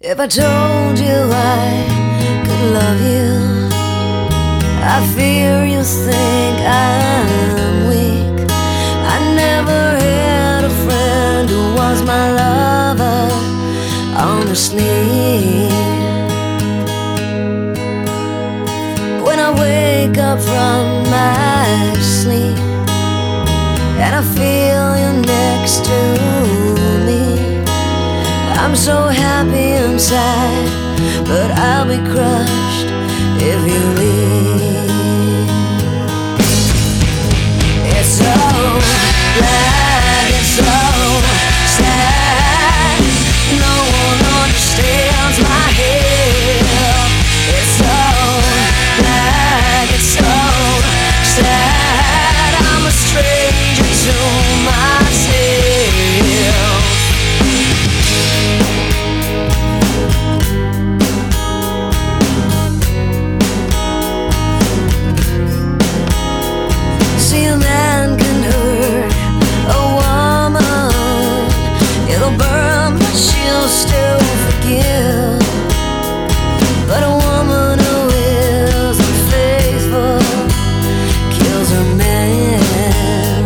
If I told you I could love you, I fear you think I'm weak. I never had a friend who was my lover, honestly. When I wake up from my sleep and I feel you next to me, I'm so happy inside, but I'll be crushed if you leave. It's so black, it's so sad. No one understands my hell. It's so black, it's so sad. I'm a stranger to myself. See, a man can hurt a woman, it'll burn but she'll still forgive. But a woman who is unfaithful kills her man.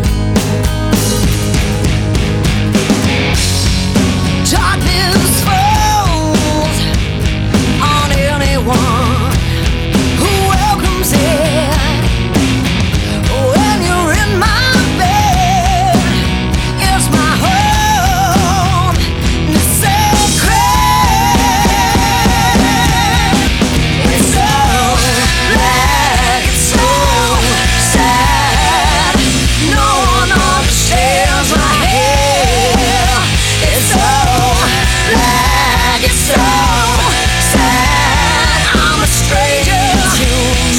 Darkness falls on anyone who welcomes it. When you're in my bed, it's my home, it's sacred. It's so black, it's so sad. No one understands my hell. It's so black, it's so sad. I'm a stranger to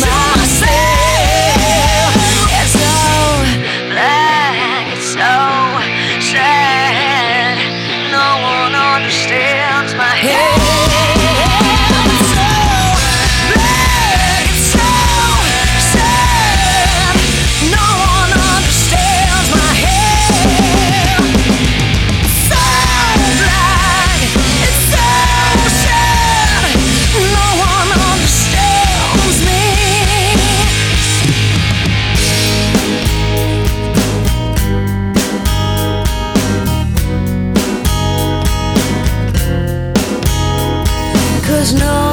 myself. It's so black, it's so sad. No one understands my hell. It's so black, it's so sad. No one understands my hell. So black, it's so sad. No one understands me. Cause no